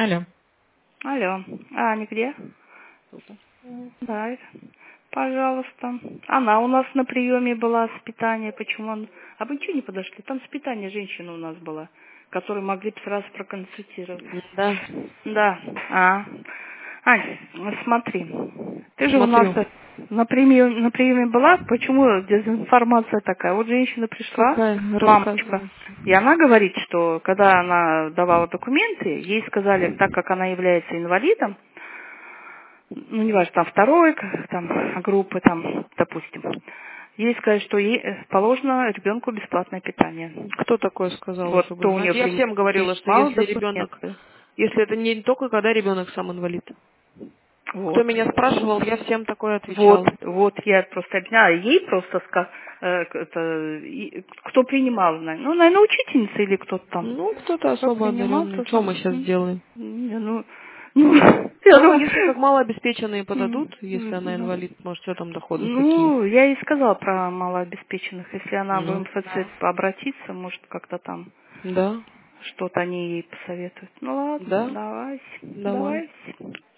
Алло. Алло. Аня где? Да, пожалуйста. Она у нас на приеме была с питания. Почему он... А вы ничего не подошли? Там с питания женщина у нас была, которую могли бы сразу проконсультировать. Да, Да. Ань, ну смотри. Ты же у нас смотрю. на приеме была. Почему дезинформация такая? Вот женщина пришла, Какая? мамочка, Рассказывай. и она говорит, что когда она давала документы, ей сказали, так как она является инвалидом, ну, не важно, там второй, там, группы, там, допустим, ей сказали, что ей положено ребенку бесплатное питание. Кто такое сказал, Вот, чтобы то у знать? нее Я всем говорила, что мало если ребенок, документов. если это не только когда ребенок сам инвалид. Кто Вот. меня спрашивал, я всем такое Вот, отвечала. вот я просто объясняла, ей просто кто принимал, ну, наверное, учительница или кто-то там. Ну, кто-то Кто особо принимал, одаренный. то Что мы там, сейчас сделаем? не, ну, я Ну, думаю, если как малообеспеченные подадут, если она ну, инвалид, может, что там доходы какие? ну, я ей сказала про малообеспеченных. Если она в Ну, МФЦ обратится, может, как-то там да, что-то они ей посоветуют. Ну ладно, да, давай, давай. давай.